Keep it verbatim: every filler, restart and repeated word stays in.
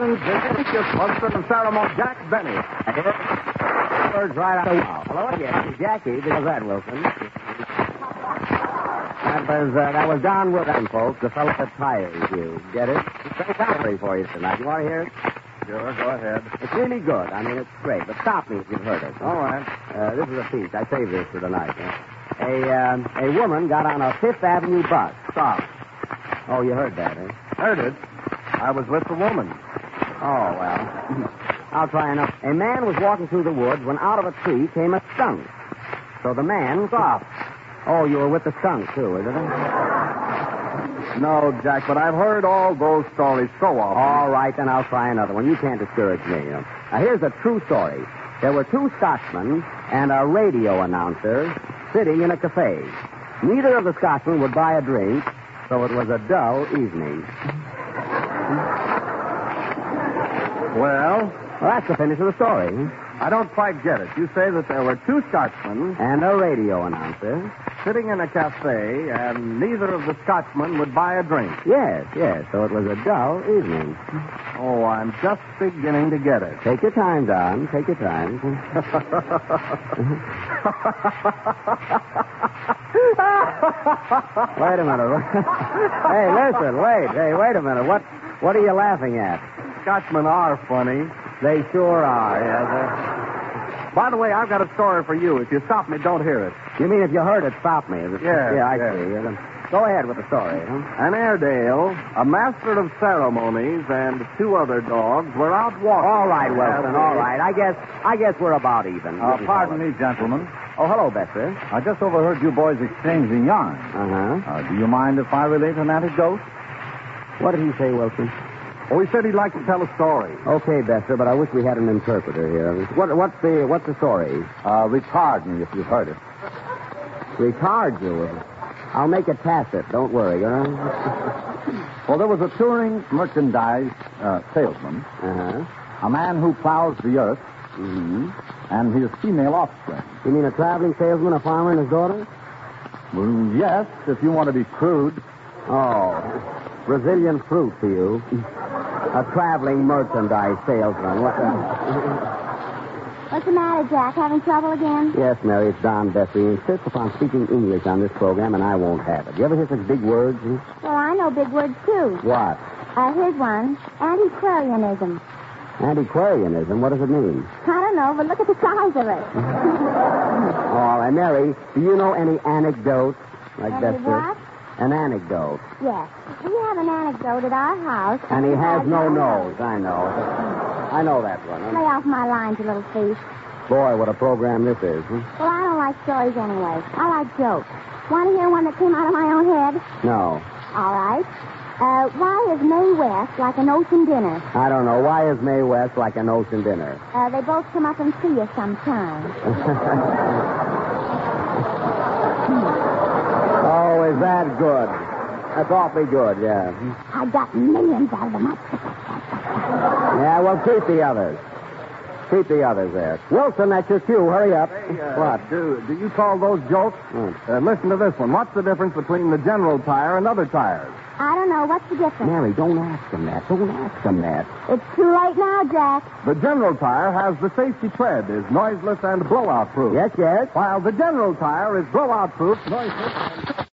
Wilson's delicious Wilson and Ceremony Jack Benny. Birds right out of the wall. Hello again. Jackie, this is that, Wilson. That was, uh, that was Don Woodham, folks, the fellow that tires you. Get it? Great comedy for you tonight. You want to hear it? Sure, go ahead. It's really good. I mean, it's great. But stop me if you've heard it. All right. Uh, this is a piece. I saved this for tonight. Huh? A, um, a woman got on a Fifth Avenue bus. Stop. Oh, you heard that, eh? Heard it. I was with the woman. Oh, well. I'll try enough. A man was walking through the woods when out of a tree came a skunk. So the man stopped. Oh, you were with the skunk, too, isn't it? No, Jack, but I've heard all those stories so often. All right, then I'll try another one. You can't discourage me. You know. Now, here's a true story. There were two Scotchmen and a radio announcer sitting in a cafe. Neither of the Scotchmen would buy a drink, so it was a dull evening. Well? Well, that's the finish of the story. I don't quite get it. You say that there were two Scotchmen and a radio announcer sitting in a cafe, and neither of the Scotchmen would buy a drink. Yes, yes, so it was a dull evening. Oh, I'm just beginning to get it. Take your time, Don. Take your time. Wait a minute. Hey, listen, wait. Hey, wait a minute. What what are you laughing at? Scotchmen are funny. They sure are, yeah. By the way, I've got a story for you. If you stop me, don't hear it. You mean if you heard it, stop me? Is it? Yeah, Yeah, I yeah. see. Yeah. Go ahead with the story. Huh? An Airedale, a master of ceremonies, and two other dogs were out walking. All right, Wilson, all right. I guess I guess we're about even. Uh, pardon me, gentlemen. Oh, hello, Besser. I just overheard you boys exchanging yarns. Uh-huh. Uh, do you mind if I relate an anecdote? What did he say, Wilson? Oh, he said he'd like to tell a story. Okay, Besser, but I wish we had an interpreter here. What, what's the what's the story? Uh, retard me if you've heard it. Retard you. I'll make it tacit. Don't worry, all right? Well, there was a touring merchandise uh, salesman, Uh-huh. a man who plows the earth, Mm-hmm. and his female offspring. You mean a traveling salesman, a farmer, and his daughter? Well, yes, if you want to be crude. Oh, Brazilian fruit to you. A traveling merchandise salesman. What the... What's the matter, Jack? Having trouble again? Yes, Mary, it's Don Bessie. He insists upon speaking English on this program, and I won't have it. You ever hear such big words? Well, I know big words, too. What? Uh, here's one. Antiquarianism. Antiquarianism? What does it mean? I don't know, but look at the size of it. Oh, and Mary, do you know any anecdotes like Any Bessie? what? An anecdote. Yes. We have an anecdote at our house. And he has has no nose. I know. I know that one. Lay Huh? off my lines, you little thief. Boy, what a program this is. Huh? Well, I don't like stories anyway. I like jokes. Want to hear one that came out of my own head? No. All right. Uh, why is May West like an ocean dinner? I don't know. Why is May West like an ocean dinner? Uh, they both come up and see you sometime. Oh, is that good? That's awfully good, yeah. I got millions out of them. Yeah, well, keep the others. Keep the others there. Wilson, that's your cue. Hurry up. Hey, uh, What? Do, do you call those jokes? Hmm. Uh, listen to this one. What's the difference between the General Tire and other tires? I don't know. What's the difference? Mary, don't ask him that. Don't ask him that. It's too late now, Jack. The General Tire has the safety tread, is noiseless and blowout proof. Yes, yes. While the General Tire is blowout proof, noiseless, and...